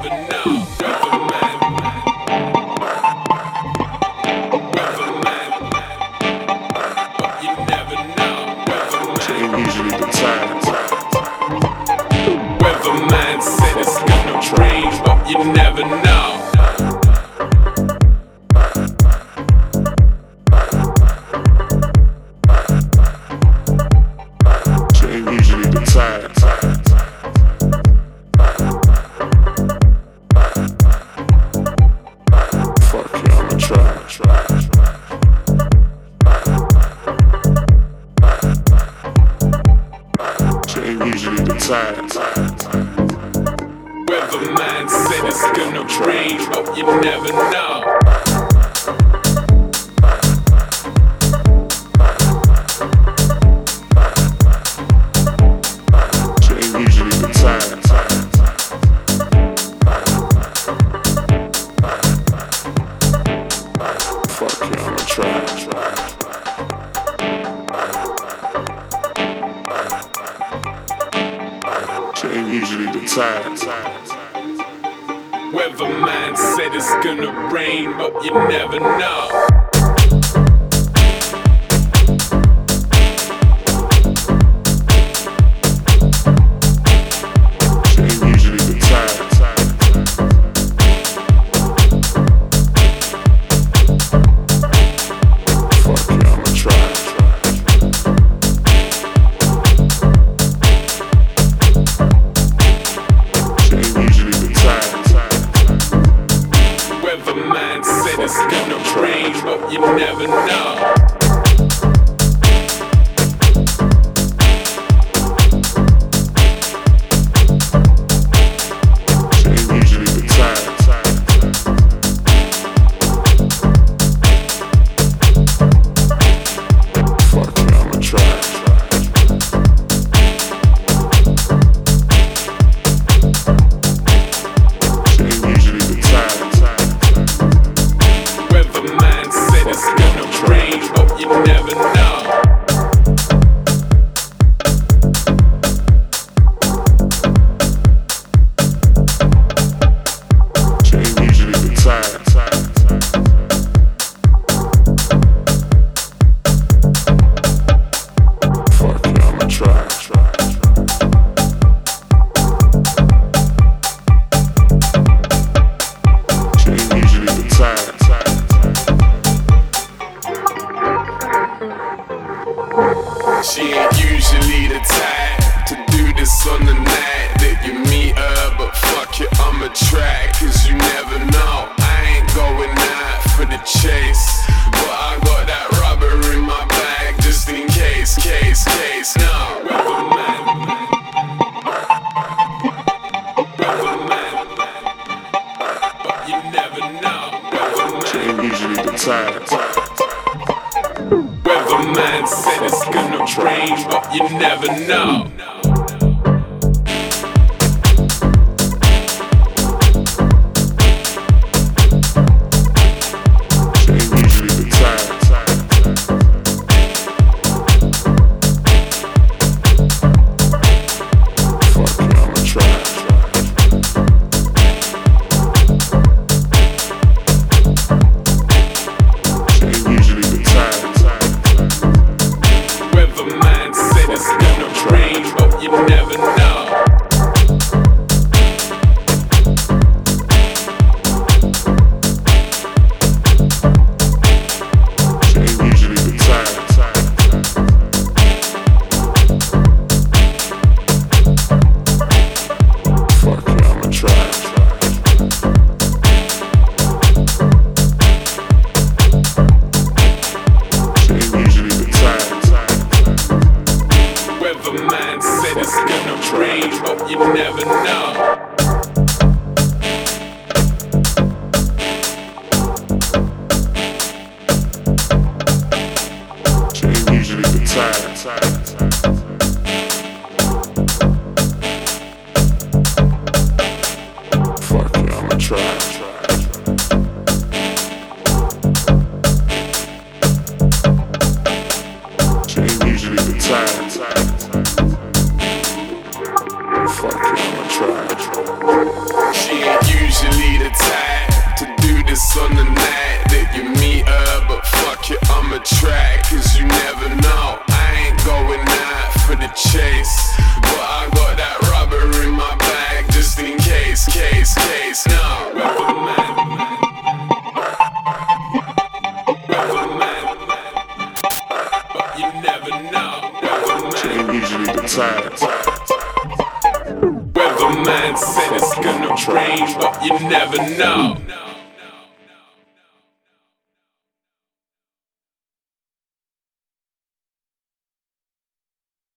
never know. Weatherman, weatherman, but you never know. Weatherman, ain't usually the time. weatherman said it's gonna rain, but you never know. Ain't usually the time. Fuck it, I'ma try. Ain't usually the time. Weatherman said it's gonna rain, but you never know. Ain't usually the time. Fuck it, I'ma try. Ain't usually the time. Weatherman said it's gonna rain, but you never know. Ain't usually the time. Fuck it, I'ma try. Ain't usually the time. Weatherman said it's gonna rain, but you never know. Ain't usually the time. Fuck it, I'ma try. Ain't usually the time. Weatherman said it's gonna rain, but you never know. Ain't usually the time. Fuck it, I'ma try. Ain't usually the time. She ain't usually the type to do this on the night that you meet her, but fuck it, I'ma try, cause you never know. I ain't going out for the chase, but I got that rubber in my bag just in case, case. No, weatherman, weatherman, but you never know. Weatherman, Ain't usually the time. weatherman said it's gonna rain, but you never know. Ain't usually the time. Fuck it, I'ma try. Ain't usually the time. Weatherman said it's gonna rain, but you never know. Ain't usually the time. Fuck it, I'ma try. Ain't usually the time. Weatherman said it's gonna rain, but you never know. Ain't usually the time. Fuck it, I'ma try. Ain't usually the time. Fuck it, I'ma try. She ain't usually the type to do this on the night that you meet her, but fuck it, I'ma try, cause you never know. I ain't going out for the chase, but I got that rubber in my bag just in case, case. No, Weatherman, but you never know. She ain't usually the type. Weatherman said it's gonna rain, but you never know.